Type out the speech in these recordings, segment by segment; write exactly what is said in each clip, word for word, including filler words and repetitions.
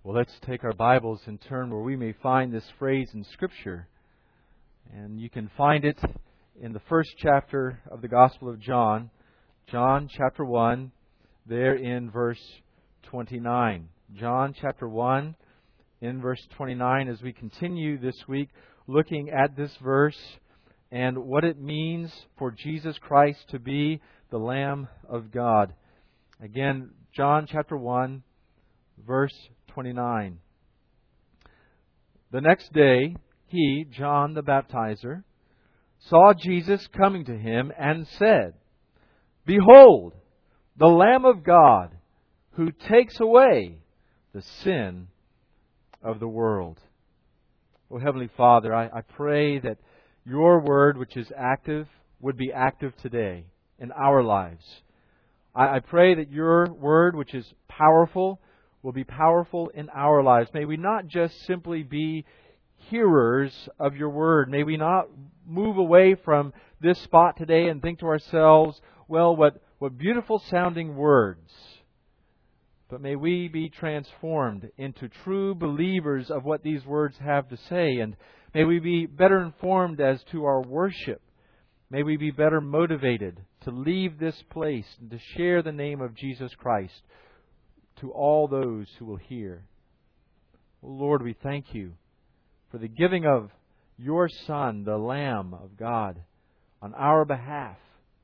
Well, let's take our Bibles and turn where we may find this phrase in Scripture. And you can find it in the first chapter of the Gospel of John, John chapter one, there in verse twenty-nine. John chapter one, in verse twenty-nine, as we continue this week looking at this verse and what it means for Jesus Christ to be the Lamb of God. Again, John chapter one, verse twenty-nine. The next day, he, John the Baptizer, saw Jesus coming to him and said, "Behold, the Lamb of God, who takes away the sin of the world." Oh, Heavenly Father, I, I pray that Your Word, which is active, would be active today in our lives. I, I pray that Your Word, which is powerful, will be powerful in our lives. May we not just simply be hearers of Your Word. May we not move away from this spot today and think to ourselves, well, what, what beautiful sounding words. But may we be transformed into true believers of what these words have to say. And may we be better informed as to our worship. May we be better motivated to leave this place and to share the name of Jesus Christ to all those who will hear. Oh, Lord, we thank You for the giving of Your Son, the Lamb of God, on our behalf.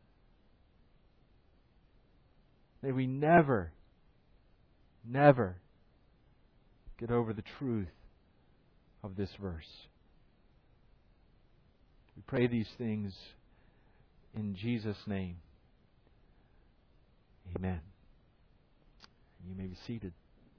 May we never, never get over the truth of this verse. We pray these things in Jesus' name. Amen. You may be seated.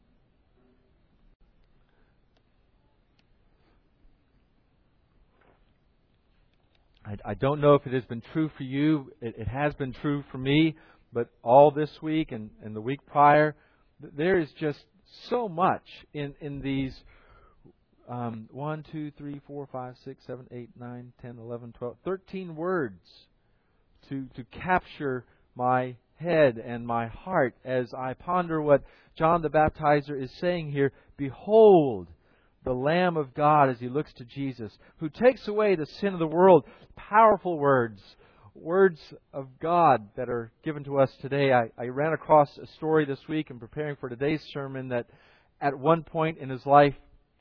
I, I don't know if it has been true for you. It, it has been true for me. But all this week and, and the week prior, there is just so much in, in these um, one, two, three, four, five, six, seven, eight, nine, ten, eleven, twelve, thirteen words to, to capture my head and my heart as I ponder what John the Baptizer is saying here. Behold, the Lamb of God, as he looks to Jesus, who takes away the sin of the world. Powerful words, words of God that are given to us today. I, I ran across a story this week in preparing for today's sermon that at one point in his life,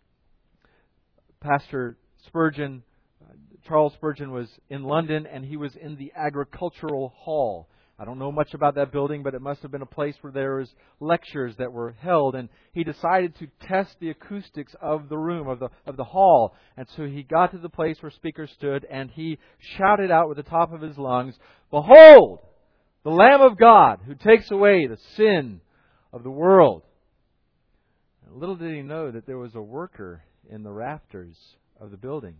Pastor Spurgeon, Charles Spurgeon, was in London and he was in the Agricultural Hall. I don't know much about that building, but it must have been a place where there was lectures that were held. And he decided to test the acoustics of the room, of the of the hall. And so he got to the place where speakers stood, and he shouted out with the top of his lungs, "Behold, the Lamb of God, who takes away the sin of the world." And little did he know that there was a worker in the rafters of the building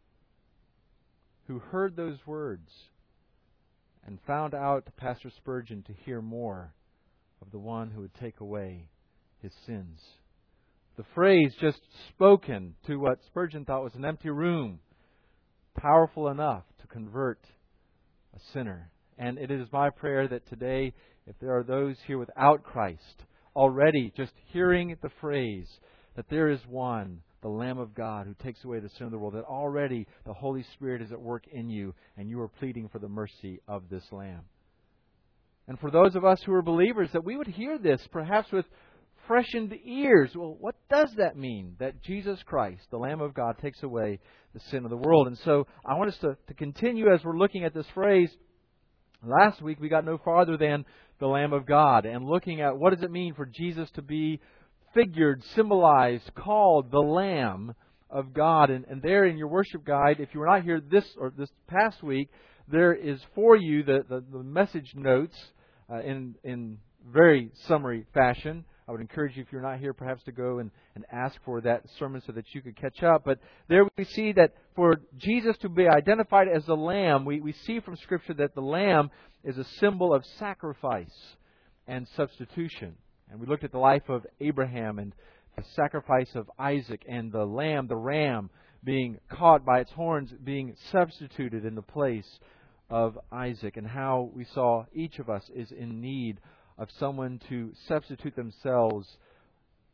who heard those words and found out Pastor Spurgeon to hear more of the one who would take away his sins. The phrase just spoken to what Spurgeon thought was an empty room, powerful enough to convert a sinner. And it is my prayer that today, if there are those here without Christ, already just hearing the phrase that there is one, the Lamb of God, who takes away the sin of the world, that already the Holy Spirit is at work in you and you are pleading for the mercy of this Lamb. And for those of us who are believers, that we would hear this perhaps with freshened ears. Well, what does that mean? That Jesus Christ, the Lamb of God, takes away the sin of the world. And so I want us to, to continue as we're looking at this phrase. Last week we got no farther than the Lamb of God and looking at what does it mean for Jesus to be figured, symbolized, called the Lamb of God. And, and there in your worship guide, if you were not here this or this past week, there is for you the, the, the message notes uh, in in very summary fashion. I would encourage you, if you're not here, perhaps to go and, and ask for that sermon so that you could catch up. But there we see that for Jesus to be identified as the Lamb, we, we see from Scripture that the Lamb is a symbol of sacrifice and substitution. And we looked at the life of Abraham and the sacrifice of Isaac and the lamb, the ram, being caught by its horns, being substituted in the place of Isaac, and how we saw each of us is in need of someone to substitute themselves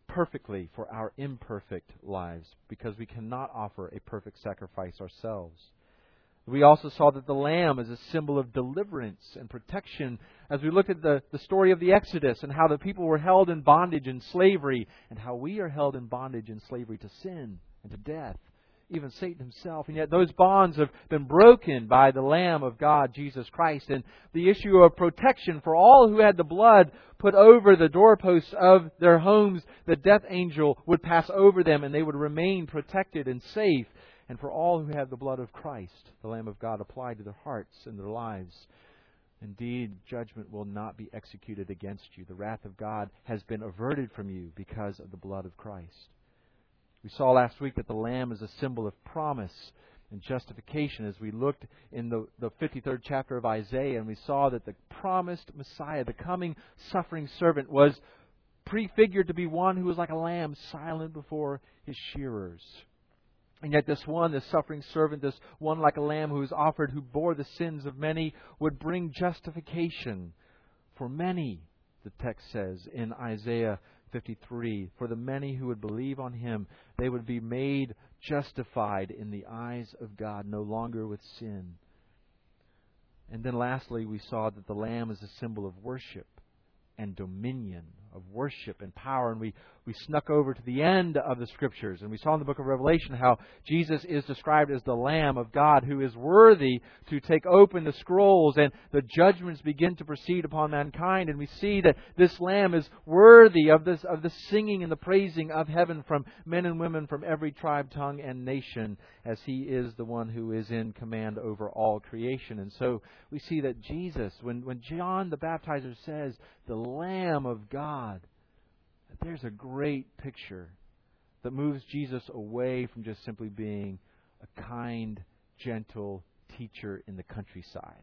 perfectly for our imperfect lives, because we cannot offer a perfect sacrifice ourselves. We also saw that the Lamb is a symbol of deliverance and protection as we looked at the, the story of the Exodus and how the people were held in bondage and slavery, and how we are held in bondage and slavery to sin and to death, even Satan himself. And yet those bonds have been broken by the Lamb of God, Jesus Christ. And the issue of protection for all who had the blood put over the doorposts of their homes, the death angel would pass over them and they would remain protected and safe. And for all who have the blood of Christ, the Lamb of God, applied to their hearts and their lives, indeed, judgment will not be executed against you. The wrath of God has been averted from you because of the blood of Christ. We saw last week that the Lamb is a symbol of promise and justification as we looked in the, the fifty-third chapter of Isaiah, and we saw that the promised Messiah, the coming suffering servant, was prefigured to be one who was like a lamb silent before his shearers. And yet this one, this suffering servant, this one like a lamb who was offered, who bore the sins of many, would bring justification for many, the text says in Isaiah fifty-three. For the many who would believe on Him, they would be made justified in the eyes of God, no longer with sin. And then lastly, we saw that the Lamb is a symbol of worship and dominion, of worship and power. And we, we snuck over to the end of the Scriptures, and we saw in the book of Revelation how Jesus is described as the Lamb of God who is worthy to take open the scrolls, and the judgments begin to proceed upon mankind. And we see that this Lamb is worthy of this of the singing and the praising of heaven from men and women from every tribe, tongue, and nation, as He is the one who is in command over all creation. And so we see that Jesus, when, when John the Baptizer says, the Lamb of God, there's a great picture that moves Jesus away from just simply being a kind, gentle teacher in the countryside.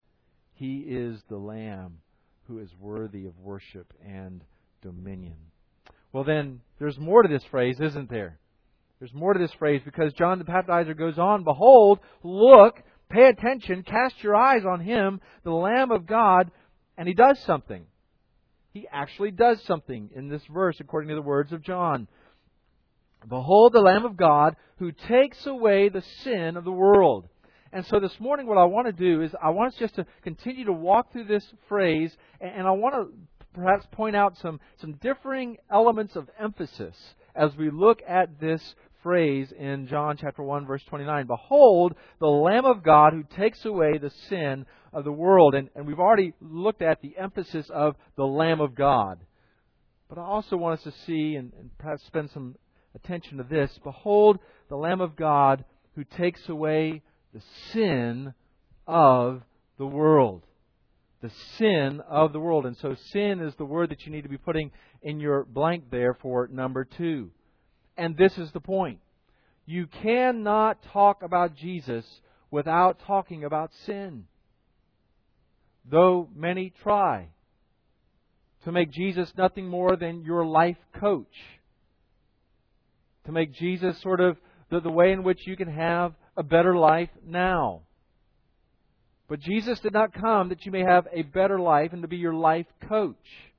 He is the Lamb who is worthy of worship and dominion. Well then, there's more to this phrase, isn't there? There's more to this phrase, because John the Baptizer goes on, behold, look, pay attention, cast your eyes on Him, the Lamb of God, and He does something. He actually does something in this verse according to the words of John. Behold the Lamb of God who takes away the sin of the world. And so this morning what I want to do is I want us just to continue to walk through this phrase, and I want to perhaps point out some, some differing elements of emphasis as we look at this phrase in John chapter one verse twenty-nine. Behold the Lamb of God who takes away the sin of the world. And, and we've already looked at the emphasis of the Lamb of God. But I also want us to see and, and perhaps spend some attention to this. Behold the Lamb of God who takes away the sin of the world. The sin of the world. And so sin is the word that you need to be putting in your blank there for number two. And this is the point. You cannot talk about Jesus without talking about sin. Though many try to make Jesus nothing more than your life coach. To make Jesus sort of the, the way in which you can have a better life now. But Jesus did not come that you may have a better life and to be your life coach.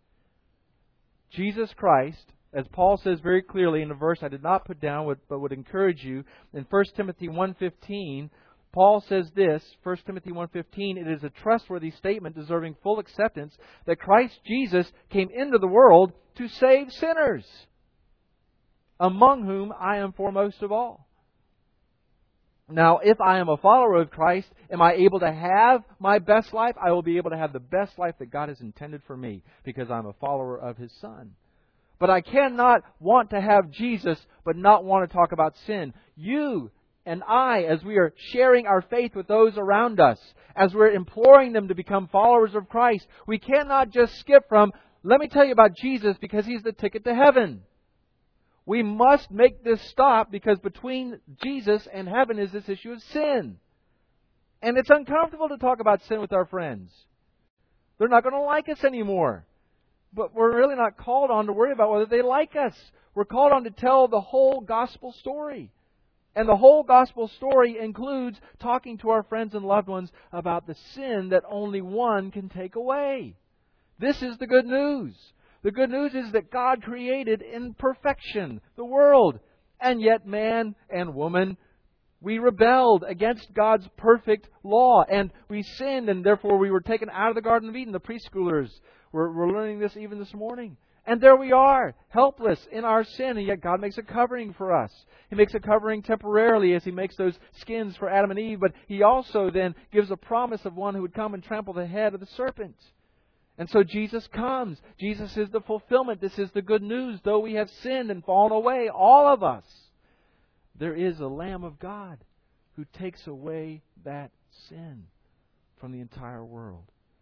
Jesus Christ, as Paul says very clearly in a verse I did not put down but would encourage you, in First Timothy one fifteen, Paul says this, First Timothy one fifteen, it is a trustworthy statement deserving full acceptance that Christ Jesus came into the world to save sinners, among whom I am foremost of all. Now, if I am a follower of Christ, am I able to have my best life? I will be able to have the best life that God has intended for me because I'm a follower of His Son. But I cannot want to have Jesus but not want to talk about sin. You and I, as we are sharing our faith with those around us, as we're imploring them to become followers of Christ, we cannot just skip from, let me tell you about Jesus because He's the ticket to heaven. We must make this stop because between Jesus and heaven is this issue of sin. And it's uncomfortable to talk about sin with our friends. They're not going to like us anymore. But we're really not called on to worry about whether they like us. We're called on to tell the whole gospel story. And the whole gospel story includes talking to our friends and loved ones about the sin that only one can take away. This is the good news. The good news is that God created in perfection the world. And yet man and woman, we rebelled against God's perfect law. And we sinned, and therefore we were taken out of the Garden of Eden. The preschoolers were, were learning this even this morning. And there we are, helpless in our sin, and yet God makes a covering for us. He makes a covering temporarily as He makes those skins for Adam and Eve, but He also then gives a promise of one who would come and trample the head of the serpent. And so Jesus comes. Jesus is the fulfillment. This is the good news. Though we have sinned and fallen away, all of us, there is a Lamb of God who takes away that sin from the entire world.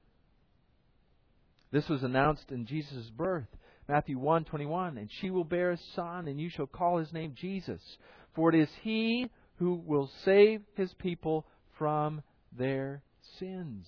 This was announced in Jesus' birth. Matthew one twenty-one, and she will bear a son, and you shall call his name Jesus, for it is He who will save His people from their sins.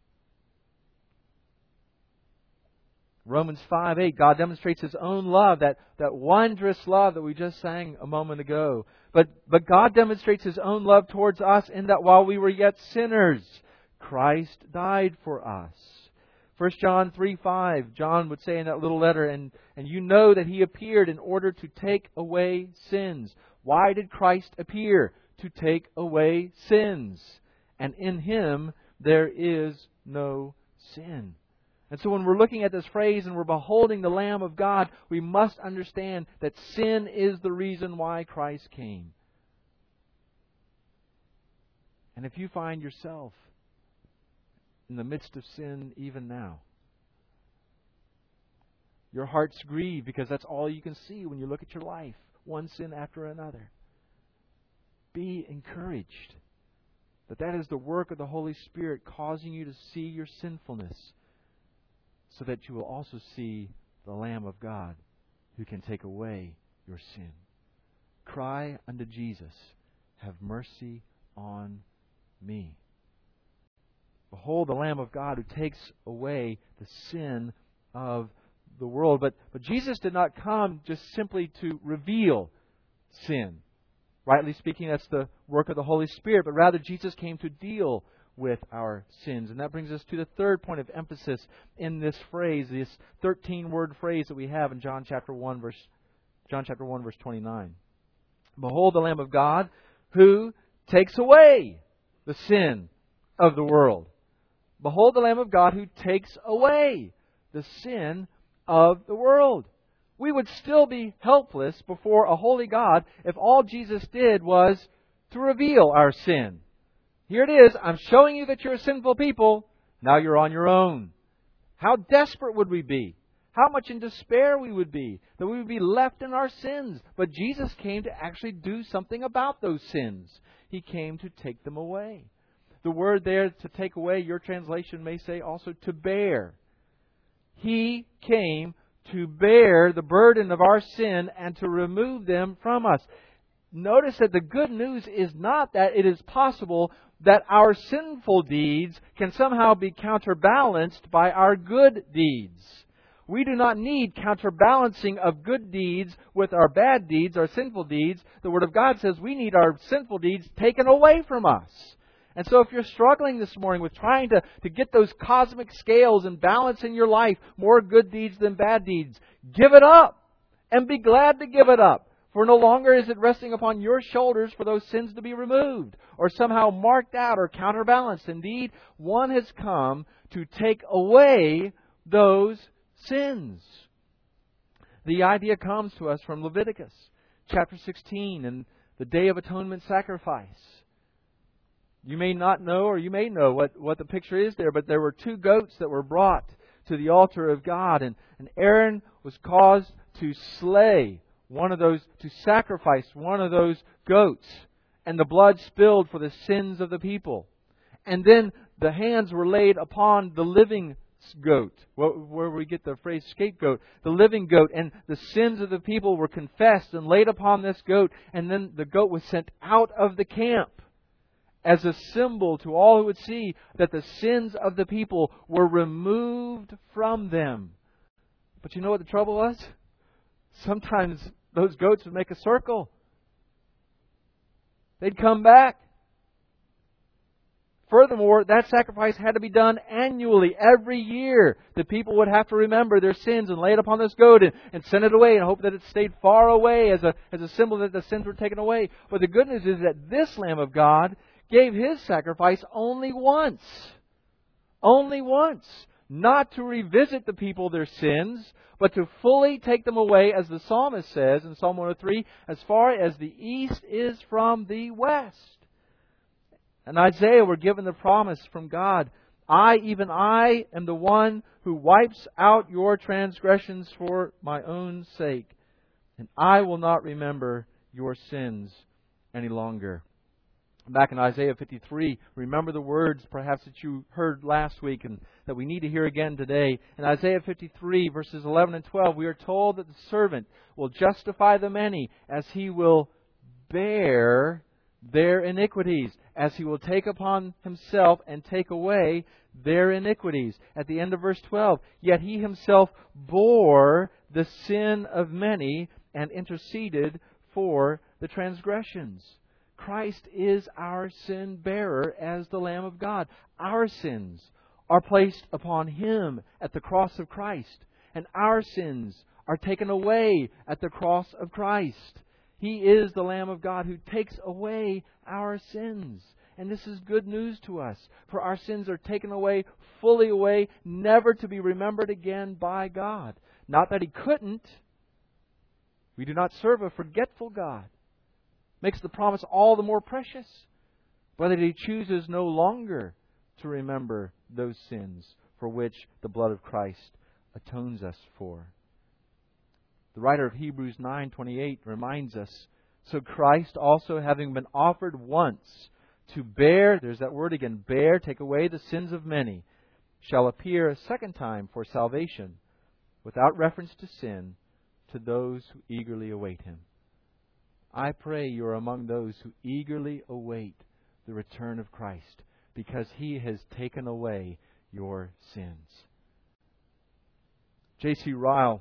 Romans five eight, God demonstrates His own love, that, that wondrous love that we just sang a moment ago. But, but God demonstrates His own love towards us in that while we were yet sinners, Christ died for us. First John three five, John would say in that little letter, and, and you know that He appeared in order to take away sins. Why did Christ appear? To take away sins. And in Him there is no sin. And so when we're looking at this phrase and we're beholding the Lamb of God, we must understand that sin is the reason why Christ came. And if you find yourself in the midst of sin even now, your heart's grieved because that's all you can see when you look at your life, one sin after another. Be encouraged that that is the work of the Holy Spirit causing you to see your sinfulness, so that you will also see the Lamb of God who can take away your sin. Cry unto Jesus, have mercy on me. Behold the Lamb of God who takes away the sin of the world. But, but Jesus did not come just simply to reveal sin. Rightly speaking, that's the work of the Holy Spirit. But rather, Jesus came to deal with our sins. And that brings us to the third point of emphasis in this phrase, this thirteen-word phrase that we have in John chapter one, verse John chapter one, verse twenty-nine. Behold the Lamb of God who takes away the sin of the world. Behold the Lamb of God who takes away the sin of the world. We would still be helpless before a holy God if all Jesus did was to reveal our sin. Here it is. I'm showing you that you're a sinful people. Now you're on your own. How desperate would we be? How much in despair we would be that we would be left in our sins. But Jesus came to actually do something about those sins. He came to take them away. The word there, to take away, your translation may say also to bear. He came to bear the burden of our sin and to remove them from us. Notice that the good news is not that it is possible that our sinful deeds can somehow be counterbalanced by our good deeds. We do not need counterbalancing of good deeds with our bad deeds, our sinful deeds. The Word of God says we need our sinful deeds taken away from us. And so if you're struggling this morning with trying to, to get those cosmic scales in balance in your life, more good deeds than bad deeds, give it up and be glad to give it up. For no longer is it resting upon your shoulders for those sins to be removed or somehow marked out or counterbalanced. Indeed, one has come to take away those sins. The idea comes to us from Leviticus chapter sixteen and the Day of Atonement sacrifice. You may not know, or you may know what, what the picture is there, but there were two goats that were brought to the altar of God, and, and Aaron was caused to slay one of those, to sacrifice one of those goats, and the blood spilled for the sins of the people. And then the hands were laid upon the living goat, where we get the phrase scapegoat, the living goat, and the sins of the people were confessed and laid upon this goat, and then the goat was sent out of the camp as a symbol to all who would see that the sins of the people were removed from them. But you know what the trouble was? Sometimes those goats would make a circle. They'd come back. Furthermore, that sacrifice had to be done annually, every year. The people would have to remember their sins and lay it upon this goat and, and send it away and hope that it stayed far away as a, as a symbol that the sins were taken away. But the good news is that this Lamb of God gave His sacrifice only once. Only once. Not to revisit the people their sins, but to fully take them away, as the psalmist says in Psalm one oh three, as far as the east is from the west. And Isaiah were given the promise from God, I, even I, am the one who wipes out your transgressions for my own sake, and I will not remember your sins any longer. Back in Isaiah fifty-three, remember the words perhaps that you heard last week and that we need to hear again today. In Isaiah fifty-three, verses eleven and twelve, we are told that the servant will justify the many as he will bear their iniquities, as he will take upon himself and take away their iniquities. At the end of verse twelve, yet he himself bore the sin of many and interceded for the transgressions. Christ is our sin bearer as the Lamb of God. Our sins are placed upon Him at the cross of Christ, and our sins are taken away at the cross of Christ. He is the Lamb of God who takes away our sins. And this is good news to us, for our sins are taken away, fully away, never to be remembered again by God. Not that He couldn't. We do not serve a forgetful God. Makes the promise all the more precious. But that He chooses no longer to remember those sins for which the blood of Christ atones us for. The writer of Hebrews nine twenty-eight reminds us, so Christ also, having been offered once to bear, there's that word again, bear, take away the sins of many, shall appear a second time for salvation, without reference to sin, to those who eagerly await Him. I pray you are among those who eagerly await the return of Christ, because He has taken away your sins. J C Ryle,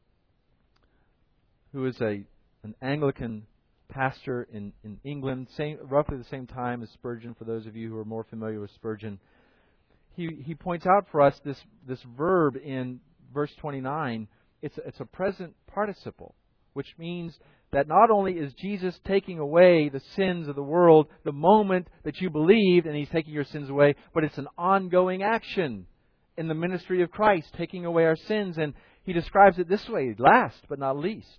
who is a an Anglican pastor in, in England, same, roughly the same time as Spurgeon, for those of you who are more familiar with Spurgeon, he, he points out for us this, this verb in verse twenty-nine. It's, it's a present participle, which means that not only is Jesus taking away the sins of the world the moment that you believed and He's taking your sins away, but it's an ongoing action in the ministry of Christ, taking away our sins. And he describes it this way, last but not least.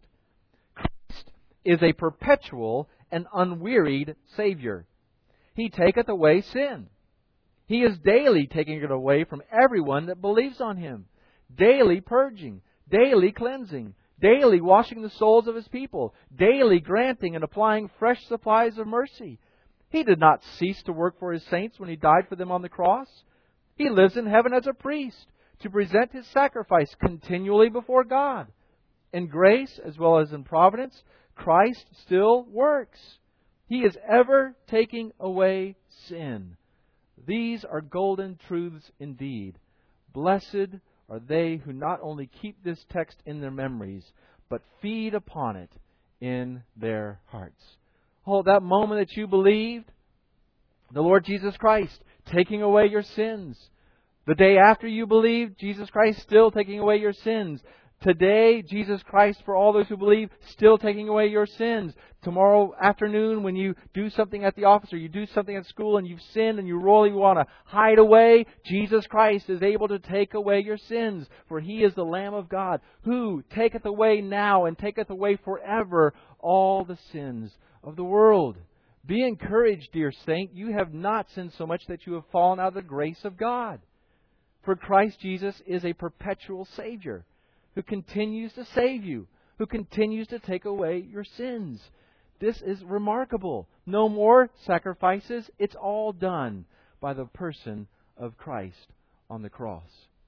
Christ is a perpetual and unwearied Savior. He taketh away sin. He is daily taking it away from everyone that believes on Him. Daily purging, daily cleansing, daily washing the souls of His people, daily granting and applying fresh supplies of mercy. He did not cease to work for His saints when He died for them on the cross. He lives in heaven as a priest to present His sacrifice continually before God. In grace as well as in providence, Christ still works. He is ever taking away sin. These are golden truths indeed. Blessed are they who not only keep this text in their memories, but feed upon it in their hearts. Oh, that moment that you believed, the Lord Jesus Christ taking away your sins. The day after you believed, Jesus Christ still taking away your sins. Today, Jesus Christ, for all those who believe, still taking away your sins. Tomorrow afternoon, when you do something at the office or you do something at school and you've sinned and you really want to hide away, Jesus Christ is able to take away your sins. For He is the Lamb of God, who taketh away now and taketh away forever all the sins of the world. Be encouraged, dear saint. You have not sinned so much that you have fallen out of the grace of God. For Christ Jesus is a perpetual Savior, who continues to save you, who continues to take away your sins. This is remarkable. No more sacrifices. It's all done by the person of Christ on the cross.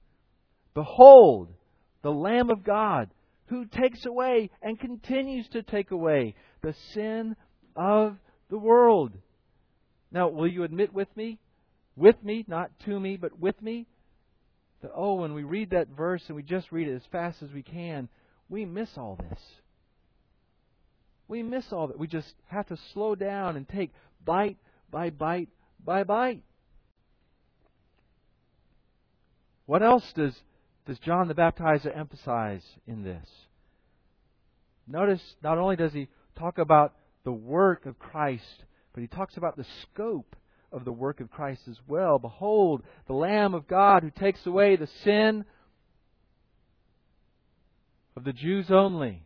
Behold, the Lamb of God, who takes away and continues to take away the sin of the world. Now, will you admit with me, with me, not to me, but with me, that, oh, when we read that verse and we just read it as fast as we can, we miss all this. We miss all that. We just have to slow down and take bite by bite by bite. What else does, does John the Baptizer emphasize in this? Notice, not only does he talk about the work of Christ, but he talks about the scope of the work of Christ as well. Behold, the Lamb of God who takes away the sin of the Jews only.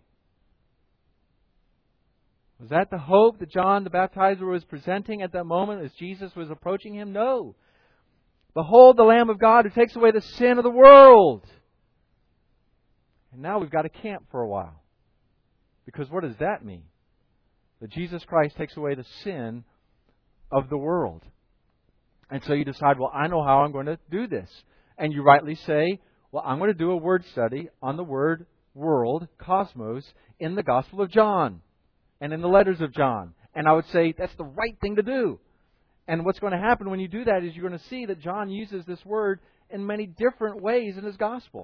Was that the hope that John the Baptizer was presenting at that moment as Jesus was approaching him? No. Behold the Lamb of God who takes away the sin of the world. And now we've got to camp for a while. Because what does that mean? That Jesus Christ takes away the sin of the world. And so you decide, well, I know how I'm going to do this. And you rightly say, well, I'm going to do a word study on the word world, cosmos, in the Gospel of John and in the letters of John. And I would say that's the right thing to do. And what's going to happen when you do that is you're going to see that John uses this word in many different ways in his Gospel.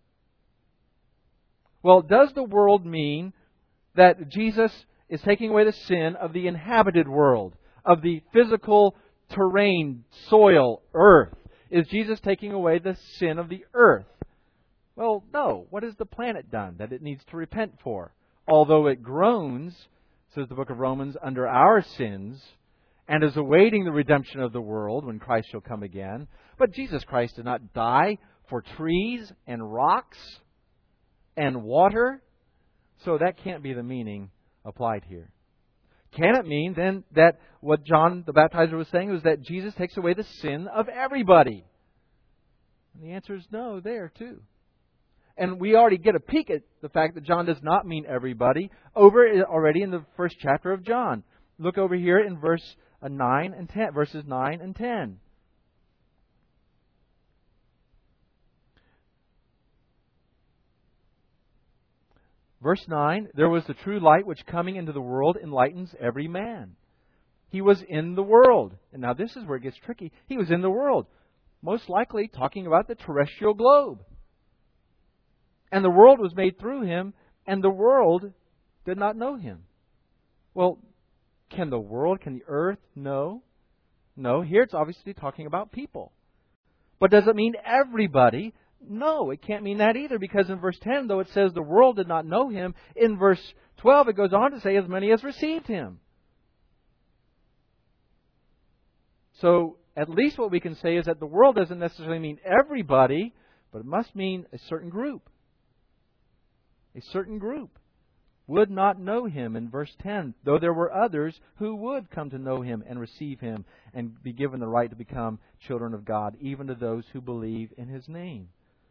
Well, does the world mean that Jesus is taking away the sin of the inhabited world, of the physical terrain, soil, earth? Is Jesus taking away the sin of the earth? Well, no. What has the planet done that it needs to repent for? Although it groans, says the book of Romans, under our sins, and is awaiting the redemption of the world when Christ shall come again. But Jesus Christ did not die for trees and rocks and water. So that can't be the meaning applied here. Can it mean then that what John the Baptizer was saying was that Jesus takes away the sin of everybody? And the answer is no there too. And we already get a peek at the fact that John does not mean everybody over already in the first chapter of John. Look over here in verse nine and ten, verses nine and ten. Verse nine, there was the true light which coming into the world enlightens every man. He was in the world. And now this is where it gets tricky. He was in the world. Most likely talking about the terrestrial globe. And the world was made through him, and the world did not know him. Well, can the world, can the earth know? No, here it's obviously talking about people. But does it mean everybody? No, it can't mean that either, because in verse ten, though it says the world did not know him, in verse twelve it goes on to say as many as received him. So at least what we can say is that the world doesn't necessarily mean everybody, but it must mean a certain group. A certain group would not know him in verse ten, though there were others who would come to know him and receive him and be given the right to become children of God, even to those who believe in his name.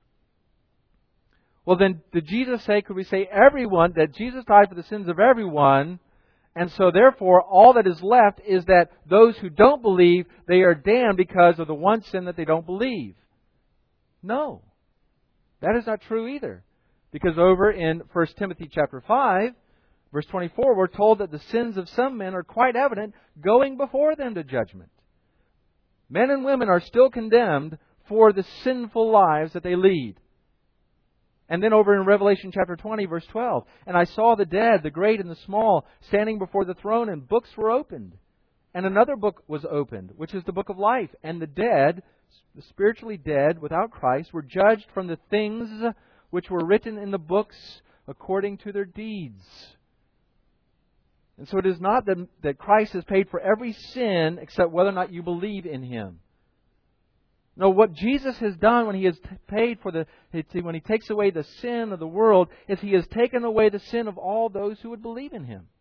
Well then, did Jesus say, could we say everyone, that Jesus died for the sins of everyone, and so therefore all that is left is that those who don't believe, they are damned because of the one sin that they don't believe? No. That is not true either. Because over in First Timothy chapter five, verse twenty-four, we're told that the sins of some men are quite evident, going before them to judgment. Men and women are still condemned for the sinful lives that they lead. And then over in Revelation chapter twenty, verse twelve, and I saw the dead, the great and the small, standing before the throne, and books were opened. And another book was opened, which is the book of life. And the dead, the spiritually dead without Christ, were judged from the things which were written in the books according to their deeds. And so it is not that, that Christ has paid for every sin except whether or not you believe in him. No, what Jesus has done when he has paid for the, when he takes away the sin of the world, is he has taken away the sin of all those who would believe in him.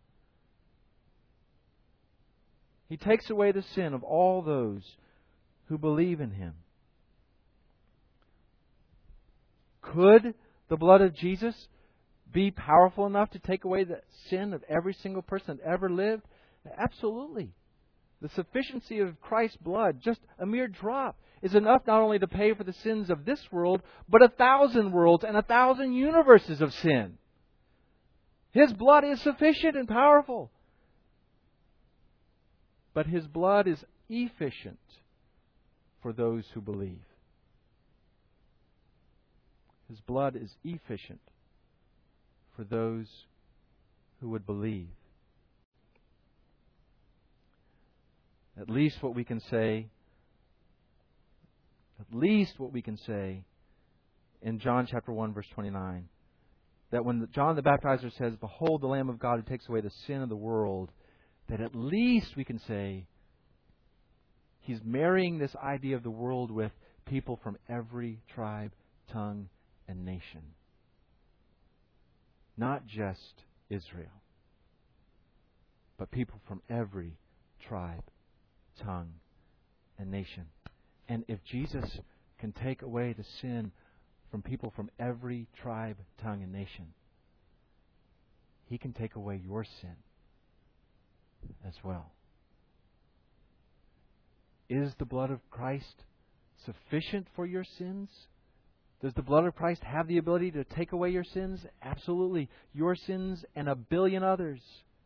He takes away the sin of all those who believe in him. Could the blood of Jesus be powerful enough to take away the sin of every single person that ever lived? Absolutely. The sufficiency of Christ's blood, just a mere drop, is enough not only to pay for the sins of this world, but a thousand worlds and a thousand universes of sin. His blood is sufficient and powerful. But His blood is efficient for those who believe. His blood is efficient for those who would believe. At least what we can say, at least what we can say in John chapter one, verse twenty-nine. That when John the Baptizer says, "Behold the Lamb of God who takes away the sin of the world," that at least we can say he's marrying this idea of the world with people from every tribe, tongue, and nation. Not just Israel, but people from every tribe, tongue, and nation. And if Jesus can take away the sin from people from every tribe, tongue, and nation, He can take away your sin as well. Is the blood of Christ sufficient for your sins? Does the blood of Christ have the ability to take away your sins? Absolutely. Your sins and a billion others.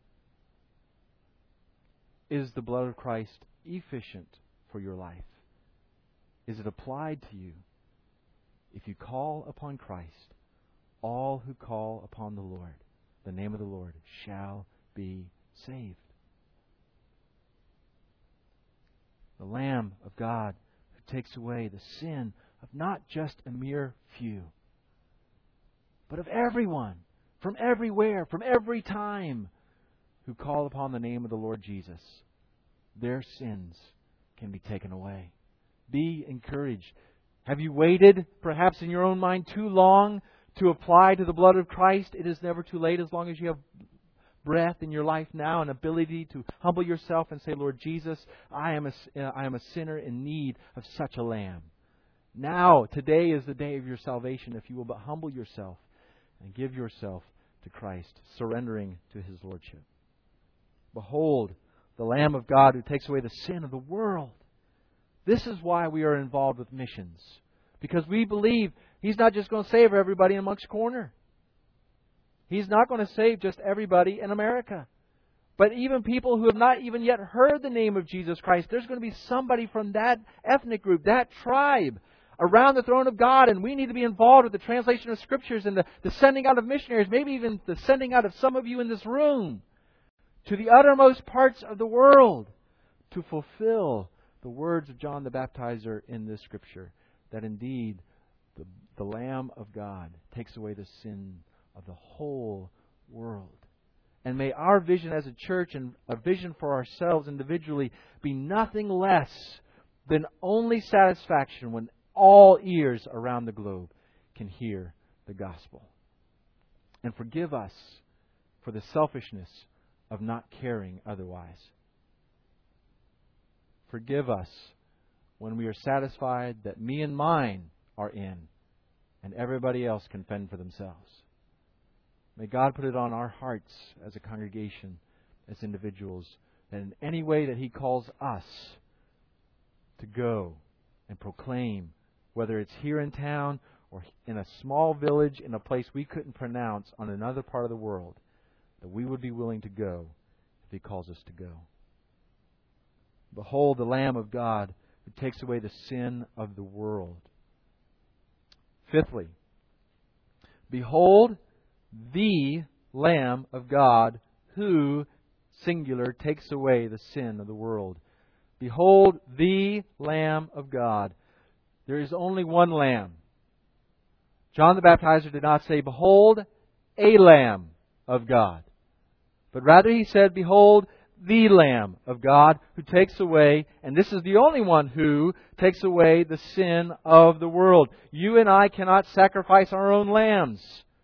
Is the blood of Christ efficient for your life? Is it applied to you? If you call upon Christ, all who call upon the Lord, the name of the Lord, shall be saved. The Lamb of God who takes away the sin of not just a mere few, but of everyone, from everywhere, from every time, who call upon the name of the Lord Jesus. Their sins can be taken away. Be encouraged. Have you waited, perhaps in your own mind, too long to apply to the blood of Christ? It is never too late as long as you have breath in your life now and ability to humble yourself and say, "Lord Jesus, I am a, I am a sinner in need of such a Lamb." Now, today is the day of your salvation if you will but humble yourself and give yourself to Christ, surrendering to His Lordship. Behold, the Lamb of God who takes away the sin of the world. This is why we are involved with missions. Because we believe He's not just going to save everybody in Moncks Corner. He's not going to save just everybody in America. But even people who have not even yet heard the name of Jesus Christ, there's going to be somebody from that ethnic group, that tribe, around the throne of God. And we need to be involved with the translation of Scriptures and the, the sending out of missionaries, maybe even the sending out of some of you in this room to the uttermost parts of the world to fulfill the words of John the Baptizer in this Scripture, that indeed the, the Lamb of God takes away the sin of the whole world. And may our vision as a church and a vision for ourselves individually be nothing less than only satisfaction when all ears around the globe can hear the gospel. And forgive us for the selfishness of not caring otherwise. Forgive us when we are satisfied that me and mine are in and everybody else can fend for themselves. May God put it on our hearts as a congregation, as individuals, that in any way that He calls us to go and proclaim, whether it's here in town or in a small village in a place we couldn't pronounce on another part of the world, that we would be willing to go if He calls us to go. Behold the Lamb of God who takes away the sin of the world. Fifthly, behold the Lamb of God who, singular, takes away the sin of the world. Behold the Lamb of God. There is only one Lamb. John the Baptizer did not say, "Behold a Lamb of God," but rather he said, "Behold the Lamb of God who takes away," and this is the only one who takes away the sin of the world. You and I cannot sacrifice our own lambs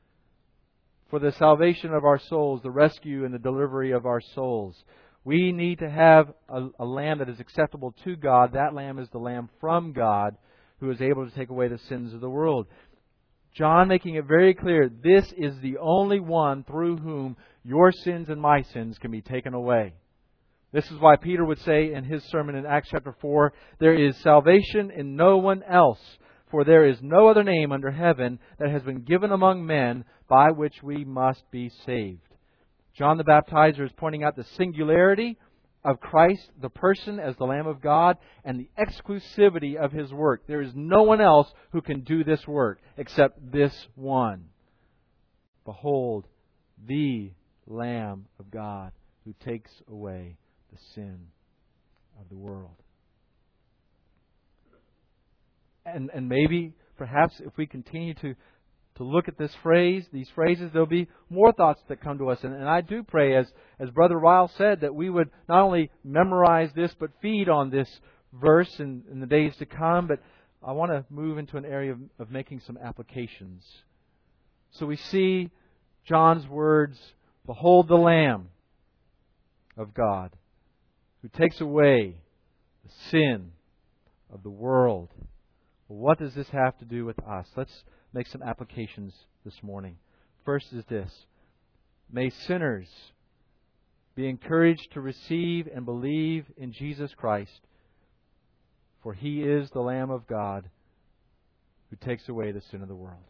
for the salvation of our souls, the rescue and the delivery of our souls. We need to have a, a lamb that is acceptable to God. That lamb is the Lamb from God who is able to take away the sins of the world. John making it very clear, this is the only one through whom your sins and my sins can be taken away. This is why Peter would say in his sermon in Acts chapter four, "There is salvation in no one else, for there is no other name under heaven that has been given among men by which we must be saved." John the Baptizer is pointing out the singularity of Christ, the person as the Lamb of God, and the exclusivity of His work. There is no one else who can do this work except this one. Behold, the Lamb of God who takes away the sin of the world. And, and maybe perhaps if we continue to, to look at this phrase, these phrases, there'll be more thoughts that come to us. And, and I do pray, as, as Brother Ryle said, that we would not only memorize this, but feed on this verse in, in the days to come. But I want to move into an area of, of making some applications. So we see John's words, "Behold the Lamb of God, who takes away the sin of the world." Well, what does this have to do with us? Let's make some applications this morning. First is this: may sinners be encouraged to receive and believe in Jesus Christ, for He is the Lamb of God who takes away the sin of the world.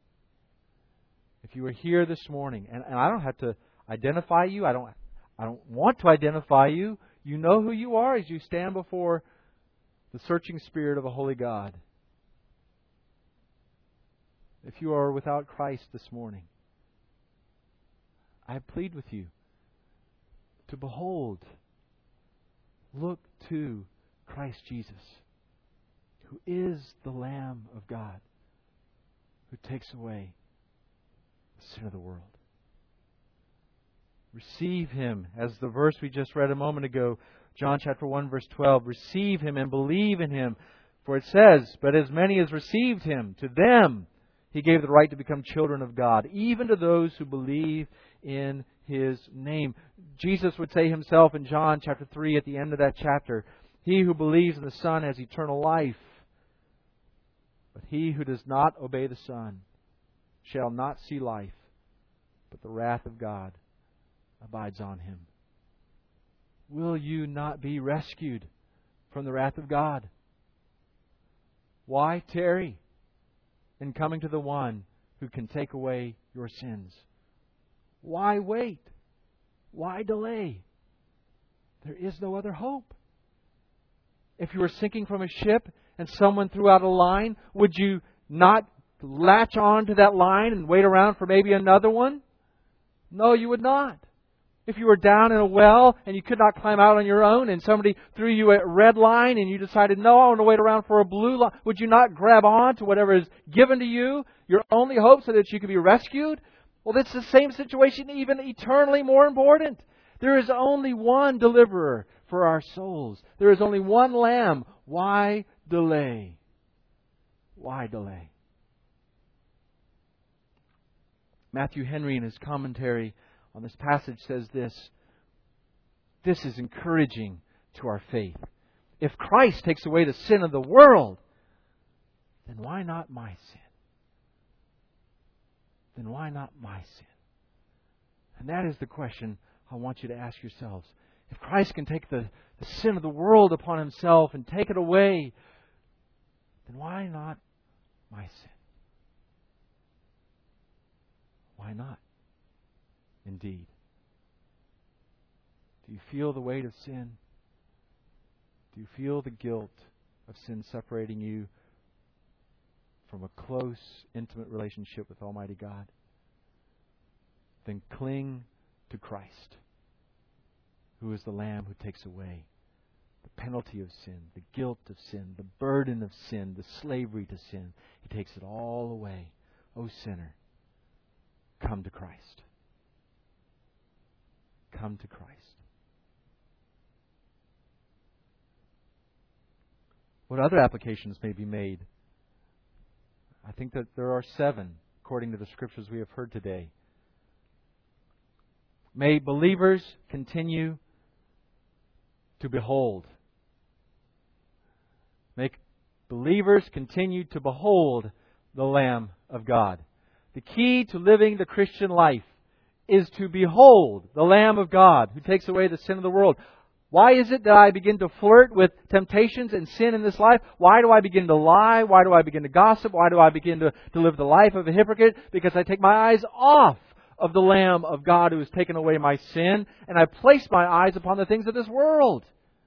If you are here this morning, and, and I don't have to identify you, I don't, I don't want to identify you. You know who you are as you stand before the searching Spirit of a holy God. If you are without Christ this morning, I plead with you to behold, look to Christ Jesus, who is the Lamb of God, who takes away the sin of the world. Receive Him, as the verse we just read a moment ago, John chapter one, verse twelve. Receive Him and believe in Him. For it says, "But as many as received Him, to them He gave the right to become children of God, even to those who believe in His name." Jesus would say Himself in John chapter three, at the end of that chapter, "He who believes in the Son has eternal life. But he who does not obey the Son shall not see life, but the wrath of God abides on him." Will you not be rescued from the wrath of God? Why tarry in coming to the One who can take away your sins? Why wait? Why delay? There is no other hope. If you were sinking from a ship and someone threw out a line, would you not latch on to that line and wait around for maybe another one? No, you would not. If you were down in a well and you could not climb out on your own and somebody threw you a red line and you decided, no, I want to wait around for a blue line, would you not grab on to whatever is given to you, your only hope, so that you could be rescued? Well, that's the same situation, even eternally more important. There is only one deliverer for our souls. There is only one Lamb. Why delay? Why delay? Matthew Henry, in his commentary on this passage, says this: this is encouraging to our faith. If Christ takes away the sin of the world, then why not my sin? Then why not my sin? And that is the question I want you to ask yourselves. If Christ can take the, the sin of the world upon Himself and take it away, then why not my sin? Why not? Indeed. Do you feel the weight of sin? Do you feel the guilt of sin separating you from a close, intimate relationship with Almighty God? Then cling to Christ, who is the Lamb who takes away the penalty of sin, the guilt of sin, the burden of sin, the slavery to sin. He takes it all away. O sinner, come to Christ. Come to Christ. What other applications may be made? I think that there are seven, according to the Scriptures we have heard today. May believers continue to behold. May believers continue to behold the Lamb of God. The key to living the Christian life is to behold the Lamb of God who takes away the sin of the world. Why is it that I begin to flirt with temptations and sin in this life? Why do I begin to lie? Why do I begin to gossip? Why do I begin to, to live the life of a hypocrite? Because I take my eyes off of the Lamb of God who has taken away my sin, and I place my eyes upon the things of this world.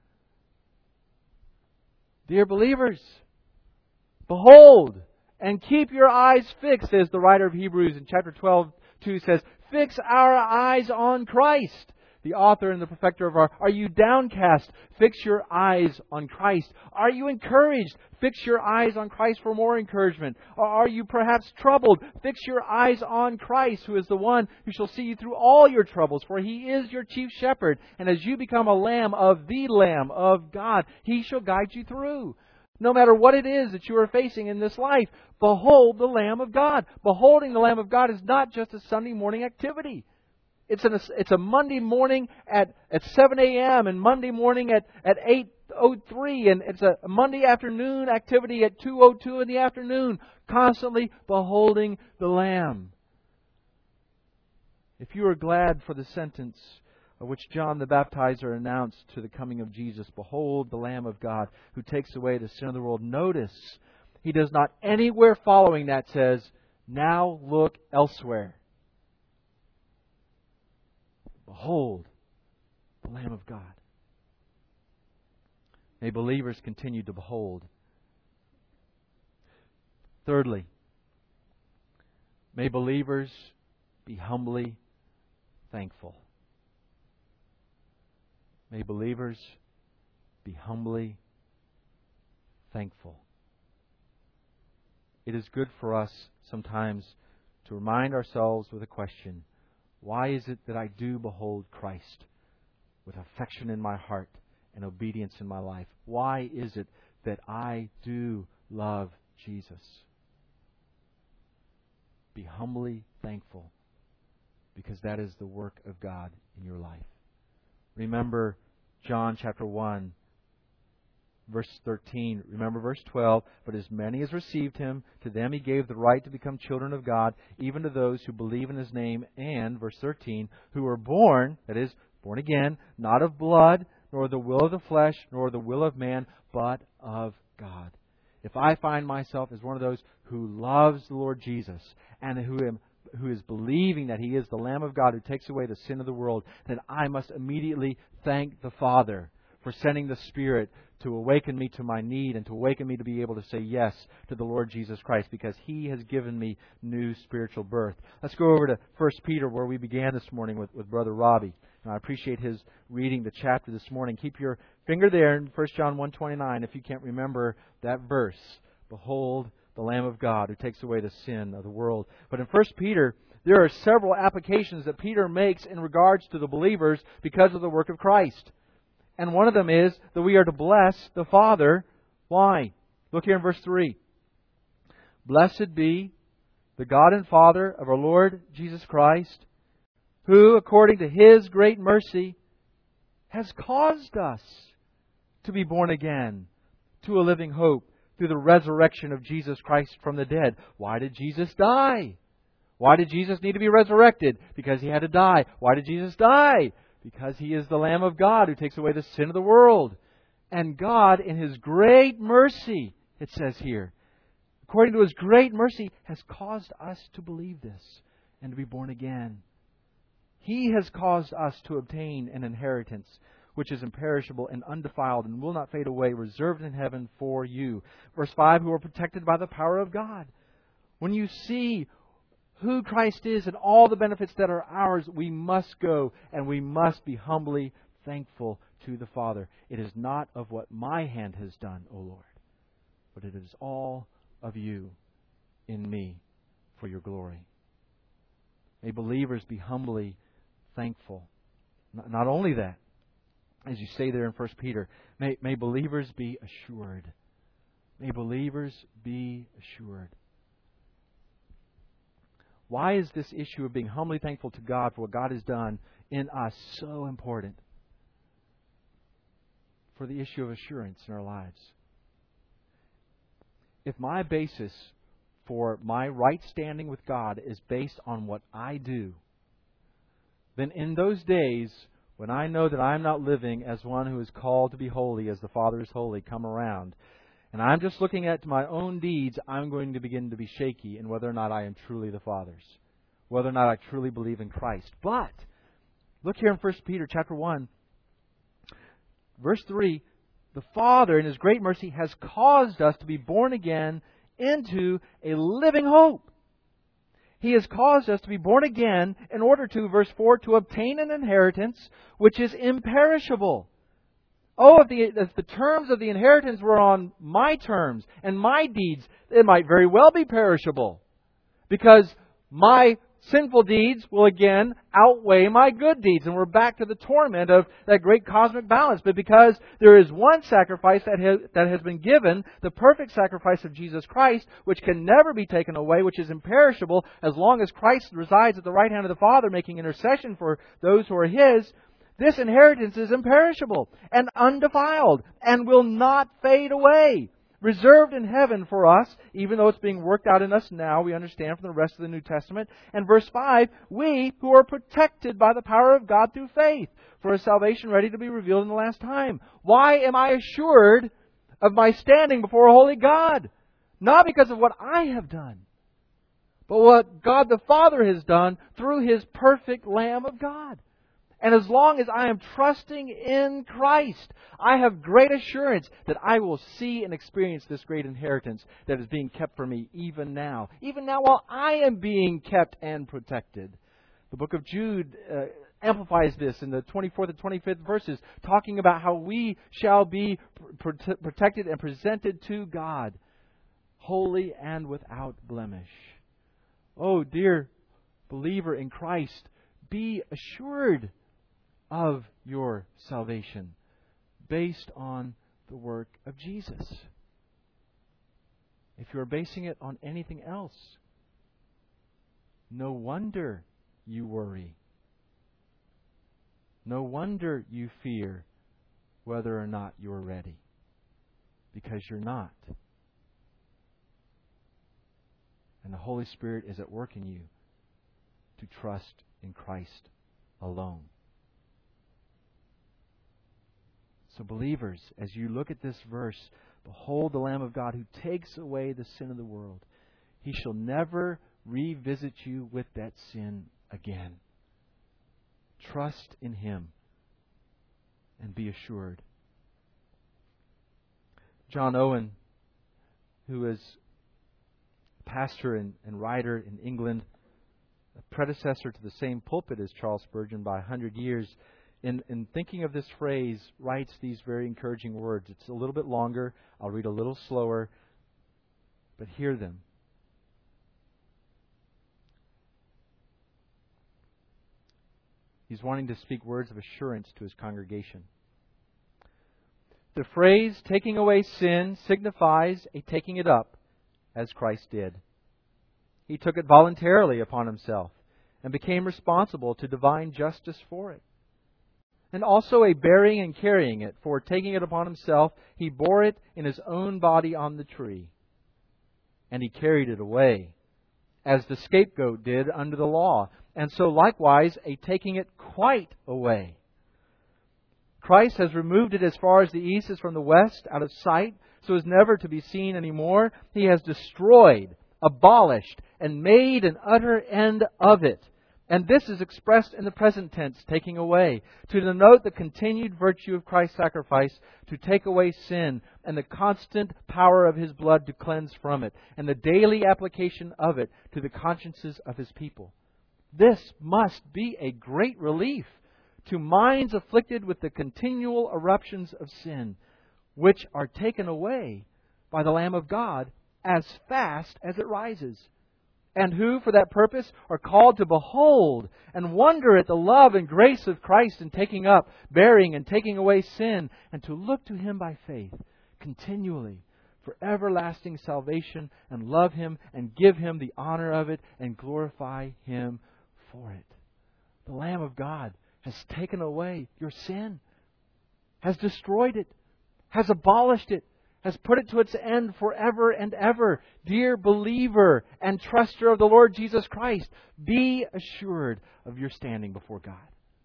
Dear believers, behold and keep your eyes fixed, as the writer of Hebrews in chapter twelve two says, fix our eyes on Christ. the author and the perfecter of our... Are you downcast? Fix your eyes on Christ. Are you encouraged? Fix your eyes on Christ for more encouragement. Or are you perhaps troubled? Fix your eyes on Christ, who is the one who shall see you through all your troubles, for He is your chief shepherd. And as you become a lamb of the Lamb of God, He shall guide you through. No matter what it is that you are facing in this life, behold the Lamb of God. Beholding the Lamb of God is not just a Sunday morning activity. It's, an, it's a Monday morning at, at seven a.m. and Monday morning at, at eight oh three. And it's a Monday afternoon activity at two oh two in the afternoon. Constantly beholding the Lamb. If you are glad for the sentence which John the Baptizer announced to the coming of Jesus, behold the Lamb of God who takes away the sin of the world. Notice, he does not anywhere following that says, now look elsewhere. Behold the Lamb of God. May believers continue to behold. Thirdly, may believers be humbly thankful. May believers be humbly thankful. It is good for us sometimes to remind ourselves with a question, why is it that I do behold Christ with affection in my heart and obedience in my life? Why is it that I do love Jesus? Be humbly thankful, because that is the work of God in your life. Remember John chapter one, verse thirteen. Remember verse twelve. But as many as received Him, to them He gave the right to become children of God, even to those who believe in His name. And, verse thirteen, who were born, that is, born again, not of blood, nor the will of the flesh, nor the will of man, but of God. If I find myself as one of those who loves the Lord Jesus, and who am who is believing that He is the Lamb of God who takes away the sin of the world, then I must immediately thank the Father for sending the Spirit to awaken me to my need and to awaken me to be able to say yes to the Lord Jesus Christ, because He has given me new spiritual birth. Let's go over to First Peter, where we began this morning with, with Brother Robbie. And I appreciate his reading the chapter this morning. Keep your finger there in First John one twenty-nine if you can't remember that verse. Behold the Lamb of God who takes away the sin of the world. But in First Peter, there are several applications that Peter makes in regards to the believers because of the work of Christ. And one of them is that we are to bless the Father. Why? Look here in verse three. Blessed be the God and Father of our Lord Jesus Christ, who, according to His great mercy, has caused us to be born again to a living hope through the resurrection of Jesus Christ from the dead. Why did Jesus die? Why did Jesus need to be resurrected? Because He had to die. Why did Jesus die? Because He is the Lamb of God who takes away the sin of the world. And God, in His great mercy, it says here, according to His great mercy, has caused us to believe this and to be born again. He has caused us to obtain an inheritance which is imperishable and undefiled and will not fade away, reserved in heaven for you. Verse five, who are protected by the power of God. When you see who Christ is and all the benefits that are ours, we must go and we must be humbly thankful to the Father. It is not of what my hand has done, O Lord, but it is all of You in me for Your glory. May believers be humbly thankful. Not only that, as you say there in First Peter, may, may believers be assured. May believers be assured. Why is this issue of being humbly thankful to God for what God has done in us so important? For the issue of assurance in our lives. If my basis for my right standing with God is based on what I do, then in those days, when I know that I'm not living as one who is called to be holy as the Father is holy come around, and I'm just looking at my own deeds, I'm going to begin to be shaky in whether or not I am truly the Father's, whether or not I truly believe in Christ. But look here in First Peter chapter one, verse three, the Father in His great mercy has caused us to be born again into a living hope. He has caused us to be born again in order to, verse four, to obtain an inheritance which is imperishable. Oh, if the, if the terms of the inheritance were on my terms and my deeds, it might very well be perishable. Because my sinful deeds will again outweigh my good deeds. And we're back to the torment of that great cosmic balance. But because there is one sacrifice that has, that has been given, the perfect sacrifice of Jesus Christ, which can never be taken away, which is imperishable, as long as Christ resides at the right hand of the Father, making intercession for those who are His, this inheritance is imperishable and undefiled and will not fade away. Reserved in heaven for us, even though it's being worked out in us now, we understand from the rest of the New Testament. And verse five, we who are protected by the power of God through faith, for a salvation ready to be revealed in the last time. Why am I assured of my standing before a holy God? Not because of what I have done, but what God the Father has done through His perfect Lamb of God. And as long as I am trusting in Christ, I have great assurance that I will see and experience this great inheritance that is being kept for me even now. Even now while I am being kept and protected. The book of Jude uh, amplifies this in the twenty-fourth and twenty-fifth verses, talking about how we shall be pr- protected and presented to God, holy and without blemish. Oh, dear believer in Christ, be assured of your salvation based on the work of Jesus. If you're basing it on anything else, no wonder you worry. No wonder you fear whether or not you're ready, because you're not. And the Holy Spirit is at work in you to trust in Christ alone. So believers, as you look at this verse, behold the Lamb of God who takes away the sin of the world. He shall never revisit you with that sin again. Trust in Him and be assured. John Owen, who is a pastor and, and writer in England, a predecessor to the same pulpit as Charles Spurgeon by a hundred years, In, in thinking of this phrase, writes these very encouraging words. It's a little bit longer. I'll read a little slower, but hear them. He's wanting to speak words of assurance to his congregation. The phrase, taking away sin, signifies a taking it up, as Christ did. He took it voluntarily upon Himself and became responsible to divine justice for it. And also a bearing and carrying it, for taking it upon Himself, He bore it in His own body on the tree. And He carried it away, as the scapegoat did under the law. And so likewise, a taking it quite away. Christ has removed it as far as the east is from the west, out of sight, so as never to be seen anymore. He has destroyed, abolished, and made an utter end of it. And this is expressed in the present tense, taking away, to denote the continued virtue of Christ's sacrifice to take away sin and the constant power of His blood to cleanse from it and the daily application of it to the consciences of His people. This must be a great relief to minds afflicted with the continual eruptions of sin, which are taken away by the Lamb of God as fast as it rises. And who, for that purpose, are called to behold and wonder at the love and grace of Christ in taking up, bearing, and taking away sin, and to look to Him by faith continually for everlasting salvation, and love Him and give Him the honor of it and glorify Him for it. The Lamb of God has taken away your sin, has destroyed it, has abolished it, has put it to its end forever and ever. Dear believer and truster of the Lord Jesus Christ, be assured of your standing before God.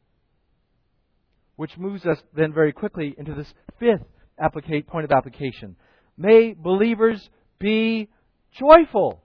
Which moves us then very quickly into this fifth applica- point of application. May believers be joyful.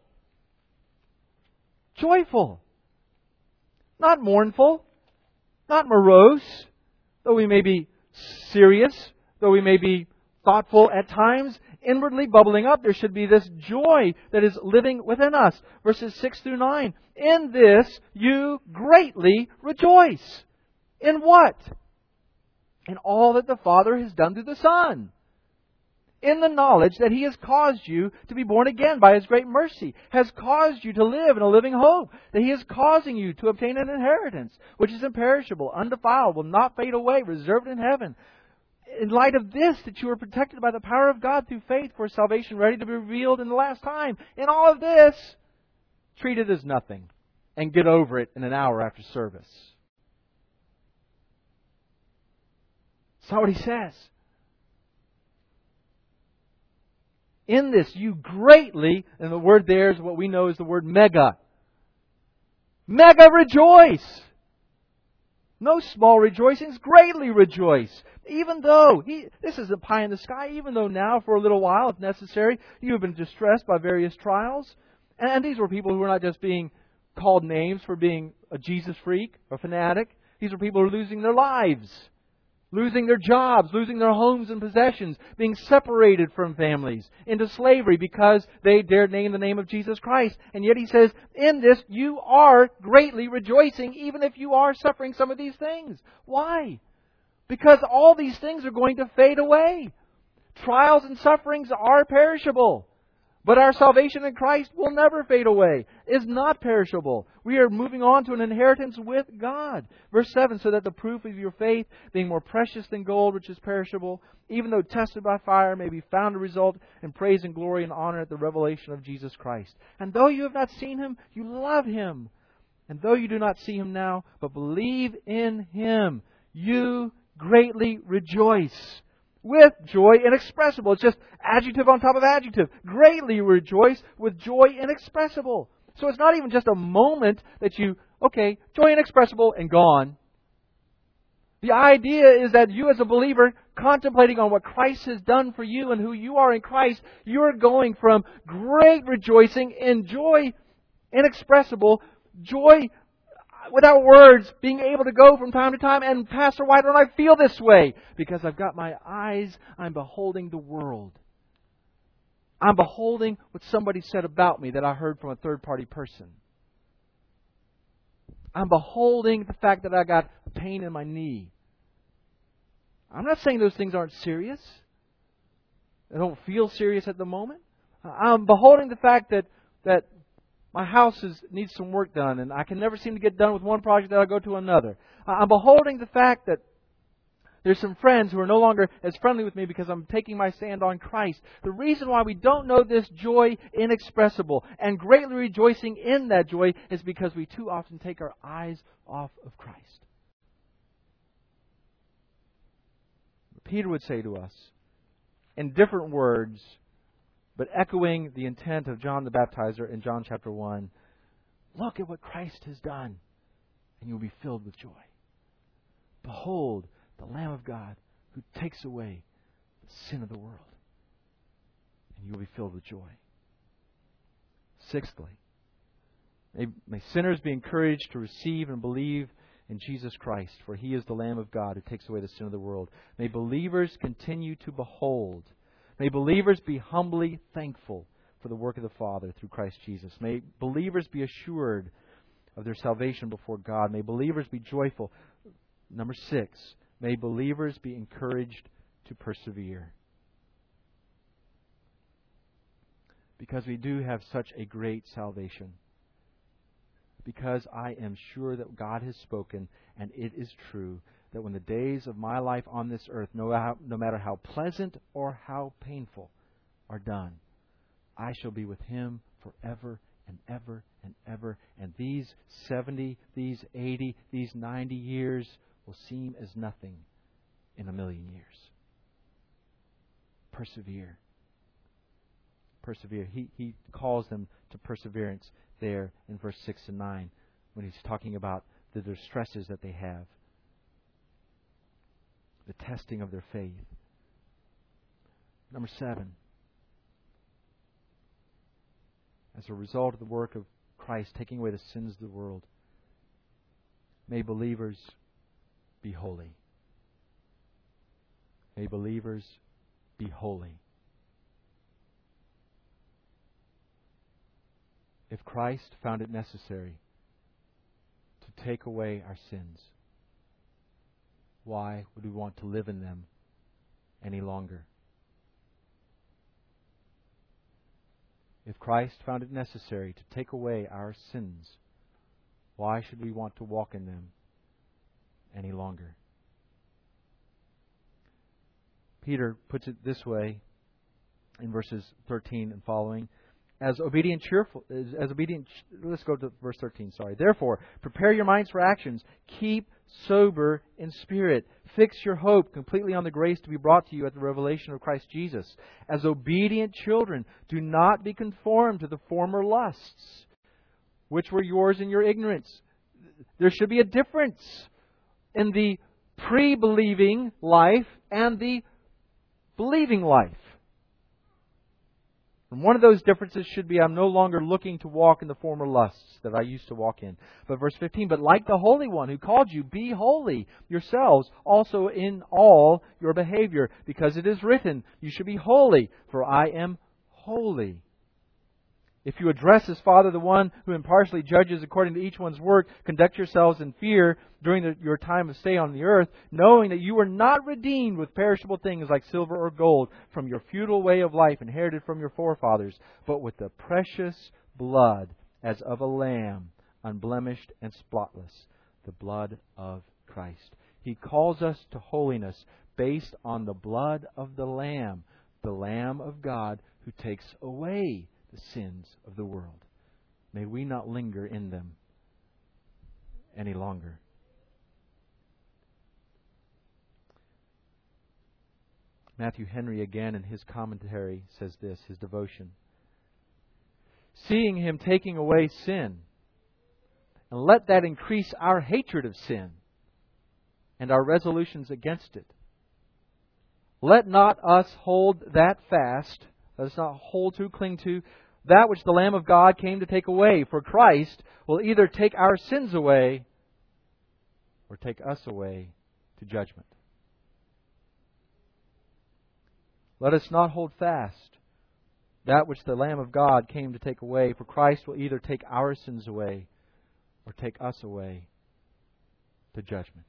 Joyful. Not mournful. Not morose. Though we may be serious. Though we may be thoughtful at times, inwardly bubbling up. There should be this joy that is living within us. Verses six through nine. In this you greatly rejoice. In what? In all that the Father has done through the Son. In the knowledge that He has caused you to be born again by His great mercy, has caused you to live in a living hope, that He is causing you to obtain an inheritance, which is imperishable, undefiled, will not fade away, reserved in heaven. In light of this, that you are protected by the power of God through faith for salvation ready to be revealed in the last time. In all of this, treat it as nothing and get over it in an hour after service. That's not what he says. In this, you greatly, and the word there is what we know is the word mega. Mega rejoice. No small rejoicings, greatly rejoice. Even though, he, this isn't pie in the sky, even though now for a little while, if necessary, you have been distressed by various trials. And, and these were people who were not just being called names for being a Jesus freak or fanatic. These were people who were losing their lives. Losing their jobs, losing their homes and possessions, being separated from families into slavery because they dared name the name of Jesus Christ. And yet He says, in this you are greatly rejoicing, even if you are suffering some of these things. Why? Because all these things are going to fade away. Trials and sufferings are perishable. But our salvation in Christ will never fade away. Is not perishable. We are moving on to an inheritance with God. Verse seven, so that the proof of your faith, being more precious than gold, which is perishable, even though tested by fire, may be found to result in praise and glory and honor at the revelation of Jesus Christ. And though you have not seen Him, you love Him. And though you do not see Him now, but believe in Him, you greatly rejoice. With joy inexpressible. It's just adjective on top of adjective. Greatly rejoice with joy inexpressible. So it's not even just a moment that you, okay, joy inexpressible and gone. The idea is that you as a believer, contemplating on what Christ has done for you and who you are in Christ, you're going from great rejoicing in joy inexpressible, joy without words, being able to go from time to time, and Pastor, why don't I feel this way? Because I've got my eyes, I'm beholding the world. I'm beholding what somebody said about me that I heard from a third-party person. I'm beholding the fact that I got a pain in my knee. I'm not saying those things aren't serious. They don't feel serious at the moment. I'm beholding the fact that that my house is, needs some work done, and I can never seem to get done with one project that I go to another. I'm beholding the fact that there's some friends who are no longer as friendly with me because I'm taking my stand on Christ. The reason why we don't know this joy inexpressible and greatly rejoicing in that joy is because we too often take our eyes off of Christ. Peter would say to us, in different words, but echoing the intent of John the Baptizer in John chapter one, look at what Christ has done, and you'll be filled with joy. Behold, the Lamb of God who takes away the sin of the world, and you will be filled with joy. Sixthly, may, may sinners be encouraged to receive and believe in Jesus Christ, for He is the Lamb of God who takes away the sin of the world. May believers continue to behold. May believers be humbly thankful for the work of the Father through Christ Jesus. May believers be assured of their salvation before God. May believers be joyful. Number six, may believers be encouraged to persevere. Because we do have such a great salvation. Because I am sure that God has spoken and it is true, that when the days of my life on this earth, no, how, no matter how pleasant or how painful, are done, I shall be with Him forever and ever and ever. And these seventy, these eighty, these ninety years will seem as nothing in a million years. Persevere. Persevere. He, he calls them to perseverance there in verse six and nine when he's talking about the distresses that they have. The testing of their faith. Number seven. As a result of the work of Christ taking away the sins of the world, may believers be holy. May believers be holy. If Christ found it necessary to take away our sins, why would we want to live in them any longer? If Christ found it necessary to take away our sins, why should we want to walk in them any longer? Peter puts it this way in verses thirteen and following. As obedient, cheerful, as, as obedient, let's go to verse thirteen, sorry. Therefore, prepare your minds for actions. Keep sober in spirit. Fix your hope completely on the grace to be brought to you at the revelation of Christ Jesus. As obedient children, do not be conformed to the former lusts, which were yours in your ignorance. There should be a difference in the pre-believing life and the believing life. And one of those differences should be I'm no longer looking to walk in the former lusts that I used to walk in. But verse fifteen, but like the Holy One who called you, be holy yourselves also in all your behavior, because it is written, you should be holy, for I am holy. If you address as Father the one who impartially judges according to each one's work, conduct yourselves in fear during the, your time of stay on the earth, knowing that you were not redeemed with perishable things like silver or gold from your futile way of life inherited from your forefathers, but with the precious blood as of a lamb, unblemished and spotless, the blood of Christ. He calls us to holiness based on the blood of the Lamb, the Lamb of God who takes away the sins of the world. May we not linger in them any longer. Matthew Henry again in his commentary says this, his devotion. Seeing Him taking away sin, and let that increase our hatred of sin and our resolutions against it. Let not us hold that fast. Let us not hold to, cling to that which the Lamb of God came to take away. For Christ will either take our sins away or take us away to judgment. Let us not hold fast that which the Lamb of God came to take away. For Christ will either take our sins away or take us away to judgment.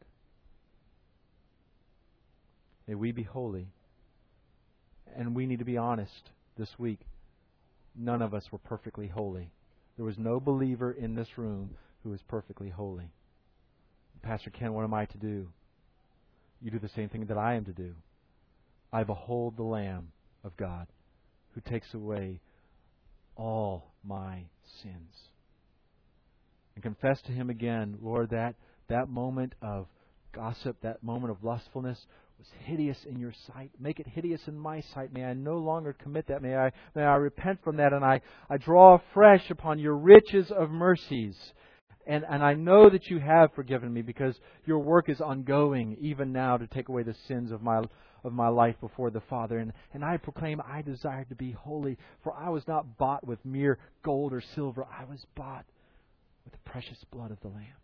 May we be holy. And we need to be honest this week. None of us were perfectly holy. There was no believer in this room who was perfectly holy. Pastor Ken, what am I to do? You do the same thing that I am to do. I behold the Lamb of God who takes away all my sins. And confess to Him again, Lord, that that moment of gossip, that moment of lustfulness was hideous in your sight. Make it hideous in my sight. May I no longer commit that. May I may I repent from that. And I, I draw afresh upon your riches of mercies. And, and I know that you have forgiven me because your work is ongoing even now to take away the sins of my of my life before the Father. And, and I proclaim I desire to be holy, for I was not bought with mere gold or silver. I was bought with the precious blood of the Lamb.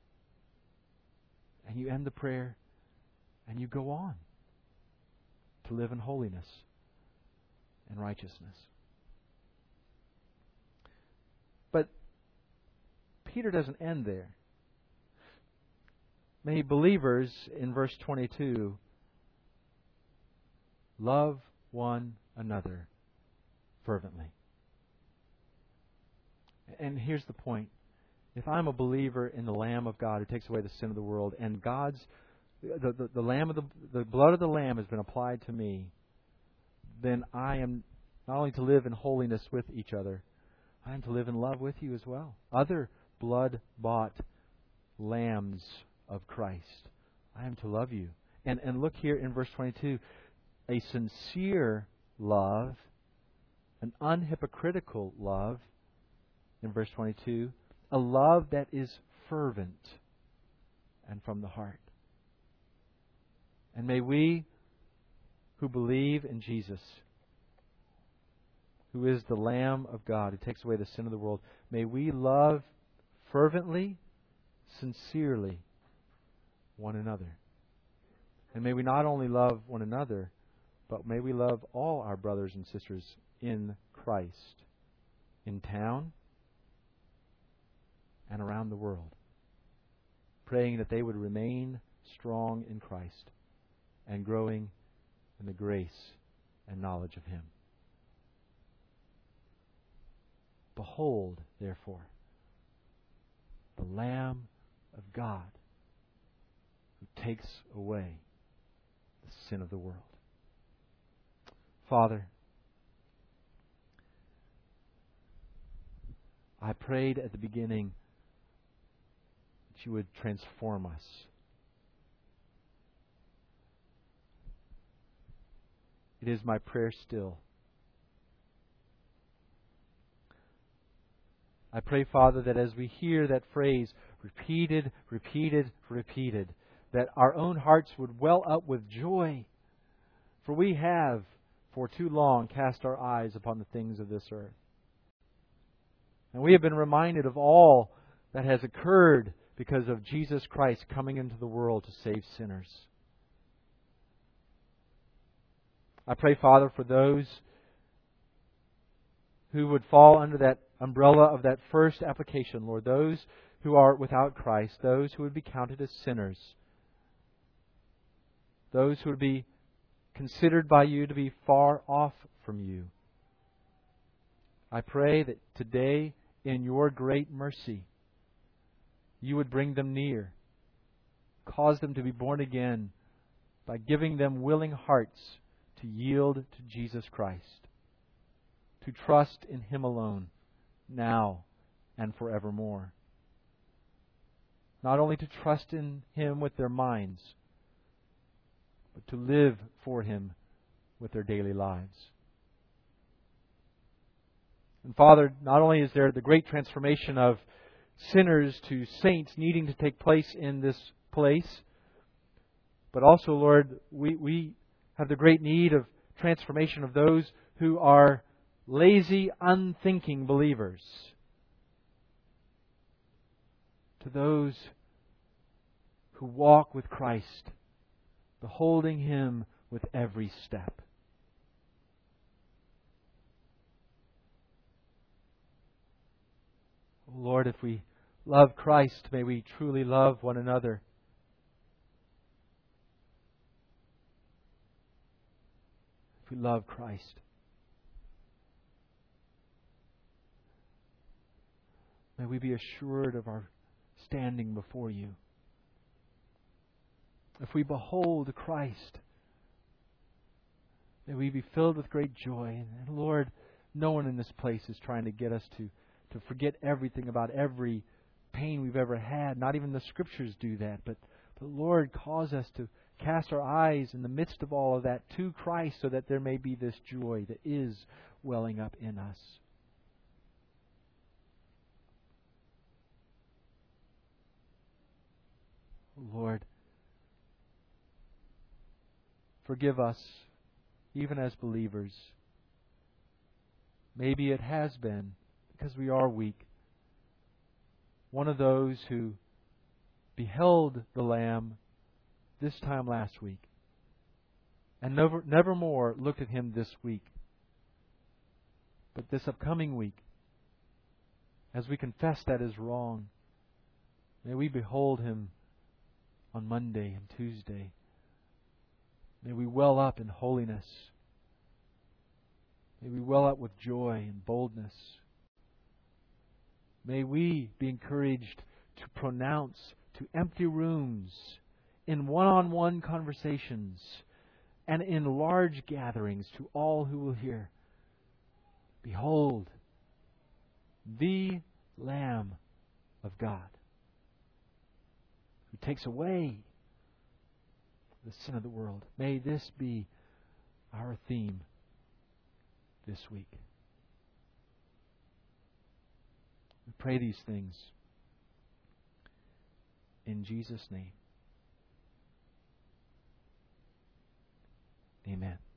And you end the prayer and you go on to live in holiness and righteousness. But Peter doesn't end there. Many believers, in verse twenty-two, love one another fervently. And here's the point. If I'm a believer in the Lamb of God who takes away the sin of the world, and God's the, the, the Lamb of the the blood of the Lamb has been applied to me, then I am not only to live in holiness with each other, I am to live in love with you as well. Other blood-bought lambs of Christ. I am to love you. And and look here in verse twenty-two, a sincere love, an unhypocritical love, in verse twenty-two, a love that is fervent and from the heart. And may we who believe in Jesus, who is the Lamb of God who takes away the sin of the world, may we love fervently, sincerely one another. And may we not only love one another, but may we love all our brothers and sisters in Christ, in town and around the world, praying that they would remain strong in Christ and growing in the grace and knowledge of Him. Behold, therefore, the Lamb of God who takes away the sin of the world. Father, I prayed at the beginning that You would transform us. It is my prayer still. I pray, Father, that as we hear that phrase repeated, repeated, repeated, that our own hearts would well up with joy. For we have, for too long, cast our eyes upon the things of this earth. And we have been reminded of all that has occurred because of Jesus Christ coming into the world to save sinners. I pray, Father, for those who would fall under that umbrella of that first application, Lord, those who are without Christ, those who would be counted as sinners, those who would be considered by You to be far off from You. I pray that today, in Your great mercy, You would bring them near, cause them to be born again by giving them willing hearts to yield to Jesus Christ, to trust in Him alone, now and forevermore. Not only to trust in Him with their minds, but to live for Him with their daily lives. And Father, not only is there the great transformation of sinners to saints needing to take place in this place, but also, Lord, we, we have the great need of transformation of those who are lazy, unthinking believers, to those who walk with Christ, beholding Him with every step. Oh Lord, if we love Christ, may we truly love one another. If we love Christ, may we be assured of our standing before You. If we behold Christ, may we be filled with great joy. And Lord, no one in this place is trying to get us to, to forget everything about every pain we've ever had. Not even the Scriptures do that. But, but Lord, cause us to cast our eyes in the midst of all of that to Christ, so that there may be this joy that is welling up in us. Lord, forgive us, even as believers. Maybe it has been, because we are weak, one of those who beheld the Lamb this time last week and never, never more looked at Him this week. But this upcoming week, as we confess that is wrong, may we behold Him on Monday and Tuesday. May we well up in holiness. May we well up with joy and boldness. May we be encouraged to pronounce to empty rooms, in one-on-one conversations, and in large gatherings to all who will hear, behold, the Lamb of God, who takes away the sin of the world. May this be our theme this week. We pray these things in Jesus' name. Amen.